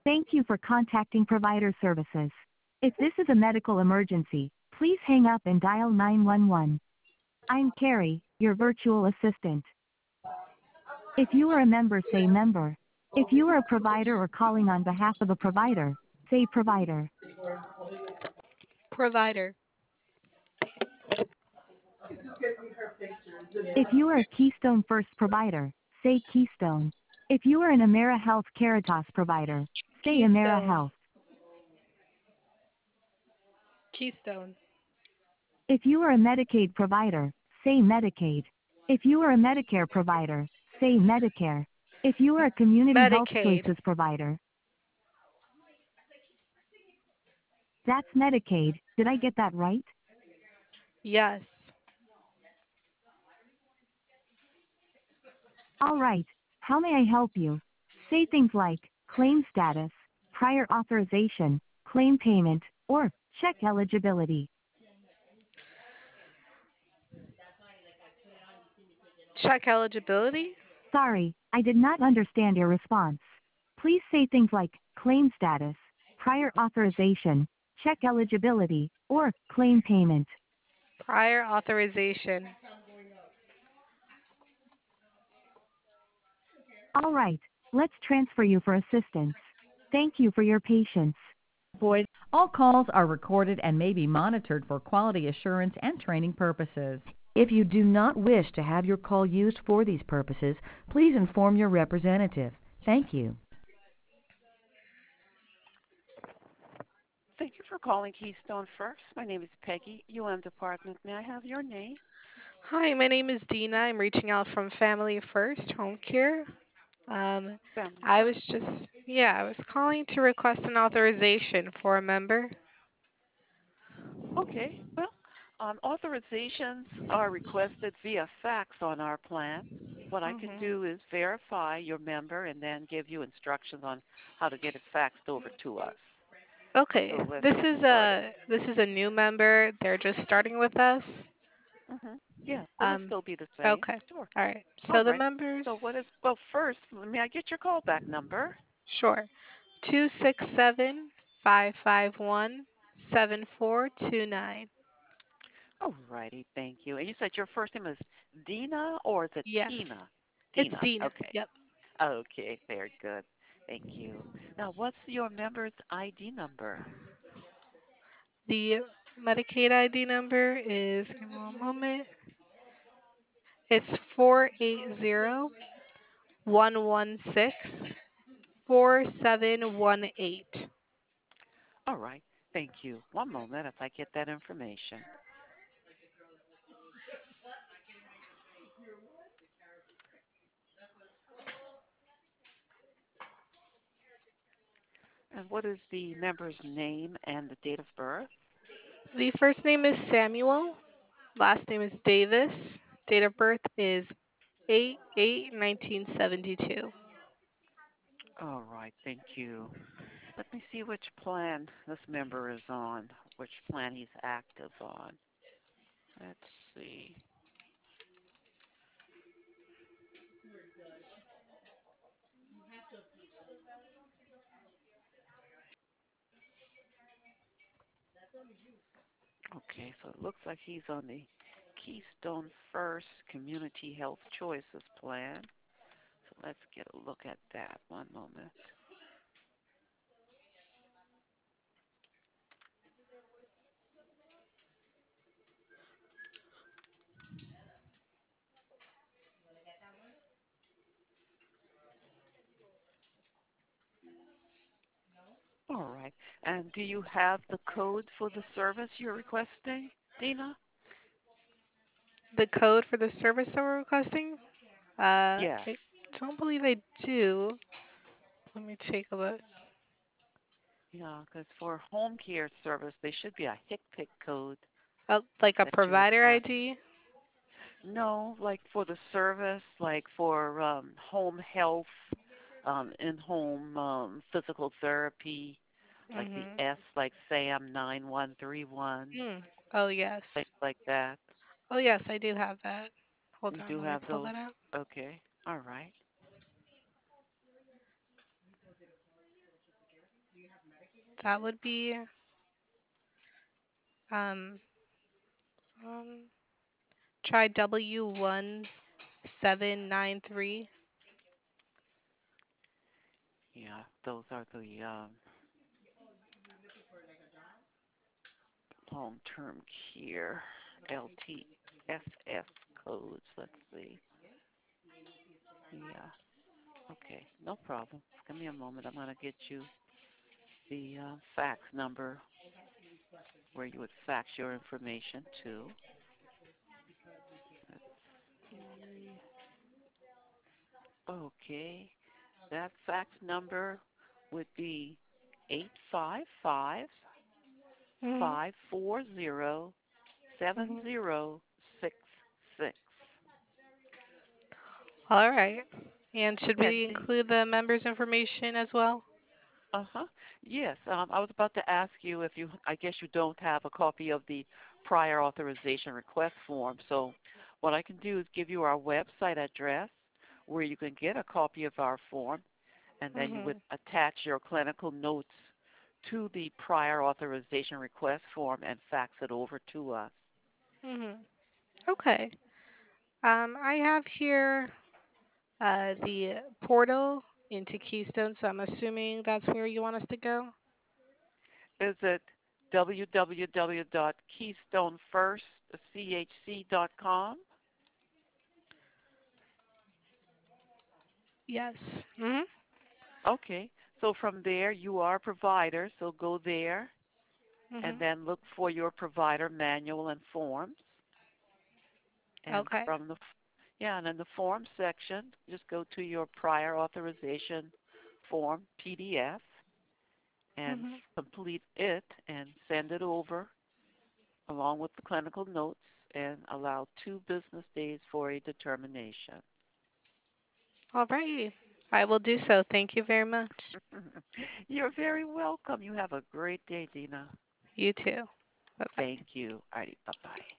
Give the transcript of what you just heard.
Thank you for contacting Provider Services. If this is a medical emergency, please hang up and dial 911. I'm Carrie, your virtual assistant. If you are a member, say member. If you are a provider or calling on behalf of a provider, say provider. Provider. If you are a Keystone First provider, say Keystone. If you are an AmeriHealth Caritas provider, say Keystone. AmeriHealth. Keystone. If you are a Medicaid provider, say Medicaid. If you are a Medicare provider, say Medicare. If you are a Community Health Medicaid. Choices provider, that's Medicaid. Did I get that right? Yes. All right. How may I help you? Say things like claim status, prior authorization, claim payment, or check eligibility. Check eligibility? Sorry, I did not understand your response. Please say things like claim status, prior authorization, check eligibility, or claim payment. Prior authorization. All right, let's transfer you for assistance. Thank you for your patience. Void. All calls are recorded and may be monitored for quality assurance and training purposes. If you do not wish to have your call used for these purposes, please inform your representative. Thank you. Thank you for calling Keystone First. My name is Peggy, UM Department. May I have your name? Hi, my name is Dina. I'm reaching out from Family First Home Care. Um, Family I was First. just, yeah, I was calling to request an authorization for a member. Okay. Well, authorizations are requested via fax on our plan. What I can Hmm. do is verify your member and then give you instructions on how to get it faxed over to us. Okay, So let's get started. this is a new member. They're just starting with us. Yeah, it'll Um, still be the same. okay, Sure. all right. All So the right. members, So well, first, may I get your callback number? sure, 267-551-7429. All righty, thank you. And you said your first name is Dina or is it Yes, Tina? it's Dina. Dina. Okay. Yep. Okay, very good. Thank you. Now, what's your member's ID number? The Medicaid ID number is, give me one moment. It's 480-116-4718. All right, thank you. One moment if I get that information. And what is the member's name and the date of birth? The first name is Samuel. Last name is Davis. Date of birth is 8/8/1972. All right, thank you. Let me see which plan this member is on, which plan he's active on. Let's see. Okay, so it looks like he's on the Keystone First Community Health Choices plan. So let's get a look at that. One moment. All right. And do you have the code for the service you're requesting, Dina? The code for the service that we're requesting? Yes. I don't believe I do. Let me take a look. Yeah, because for home care service, there should be a HICPIC code Like a that you would provider have. ID? No, like for the service, like for home health, in-home physical therapy, like the Mhm. S, like SAM 9131, Mm. Oh yes. things like that. Oh yes, I do have that. Hold You on, do let me have pull those? that up. Okay. All right. That would be um, um try W1793. Yeah, those are the long-term care LTSS codes. Let's see. Yeah. Okay, no problem. Give me a moment. I'm going to get you the fax number where you would fax your information to. Let's see. Okay, that fax number would be 855 Mhm. 540 Mhm. 7066. All right. And should Yeah, we include the member's information as well? uh-huh. Yes, I was about to ask you if I guess you don't have a copy of the prior authorization request form. So what I can do is give you our website address where you can get a copy of our form, and then you would Mhm. attach your clinical notes to the prior authorization request form and fax it over to us. Mhm. Okay. I have here the portal into Keystone, so I'm assuming that's where you want us to go. Visit www.keystonefirstchc.com. Yes. Mhm. Okay, so from there you are a provider, so go there and Mhm. then look for your provider manual and forms. And Okay. from the yeah, and in the form section, just go to your prior authorization form PDF and Mhm. complete it and send it over along with the clinical notes and allow 2 business days for a determination. All right. I will do so. Thank you very much. You're very welcome. You have a great day, Dina. You too. Bye bye. Thank you. All righty, bye-bye.